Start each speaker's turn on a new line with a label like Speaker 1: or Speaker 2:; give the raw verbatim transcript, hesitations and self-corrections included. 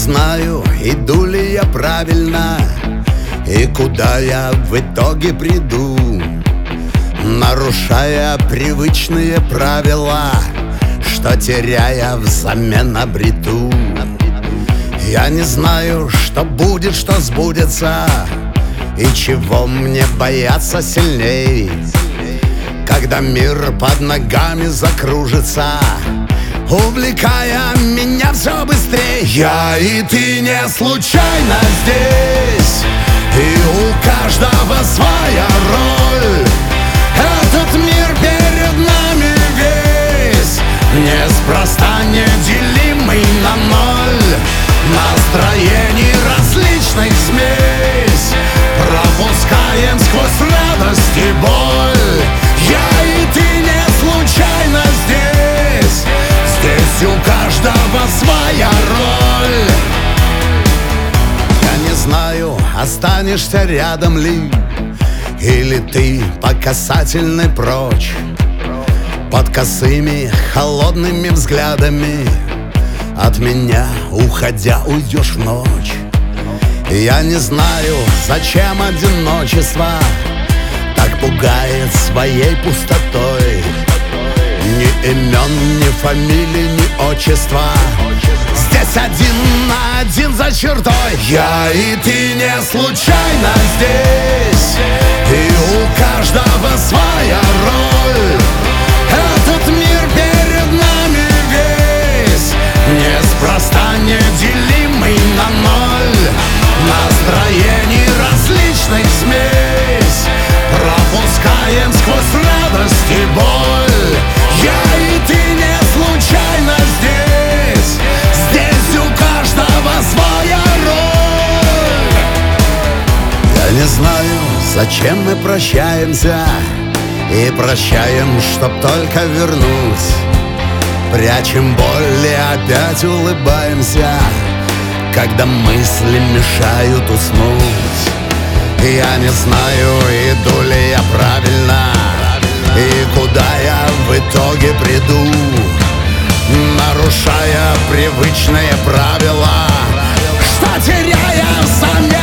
Speaker 1: знаю, иду ли я правильно и куда я в итоге приду, нарушая привычные правила, что теряя взамен обрету. Я не знаю, что будет, что сбудется, и чего мне бояться сильней, когда мир под ногами закружится, увлекая меня все быстрее. Я и ты не случайно здесь, и у каждого своя роль. Этот мир перед нами весь, неспроста неделимый на ноль. Настроений различных смесь пропускаем сквозь радость и боль. Я и ты не случайно здесь, здесь у каждого своя роль. Я не знаю, останешься рядом ли, или ты по касательной прочь, под косыми холодными взглядами от меня уходя уйдешь в ночь. Я не знаю, зачем одиночество так пугает своей пустотой. Ни имен, ни фамилий, ни отчества, здесь один на один за чертой. Я и ты не случайно здесь, и у каждого своя роль. Этот мир перед нами весь, неспроста неделимый на ноль. Настроений различных смесь пропускаем сквозь радость и боль. Я и ты не случайно здесь, здесь у каждого своя роль. Я не знаю, зачем мы прощаемся, и прощаем, чтоб только вернуть. Прячем боль и опять улыбаемся, когда мысли мешают уснуть. Я не знаю, иду ли я правильно и куда я в итоге приду, нарушая привычные правила, что теряя взамен